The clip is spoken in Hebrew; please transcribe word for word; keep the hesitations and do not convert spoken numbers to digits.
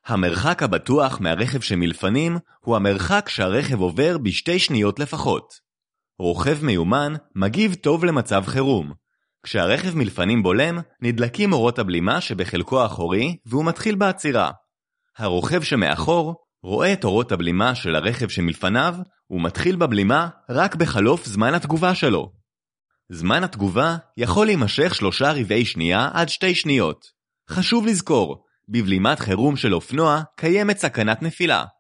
המרחק הבטוח מהרכב שמלפנים הוא המרחק שהרכב עובר בשתי שניות לפחות. רוכב מיומן מגיב טוב למצב חירום. כשהרכב מלפנים בולם, נדלקים אורות הבלימה שבחלקו האחורי והוא מתחיל בעצירה. הרוכב שמאחור רואה את אורות הבלימה של הרכב שמלפניו ומתחיל בבלימה רק בחלוף זמן התגובה שלו. זמן התגובה יכול להימשך שלושה רבעי שנייה עד שתי שניות. חשוב לזכור, בבלימת חירום של אופנוע קיימת סכנת נפילה.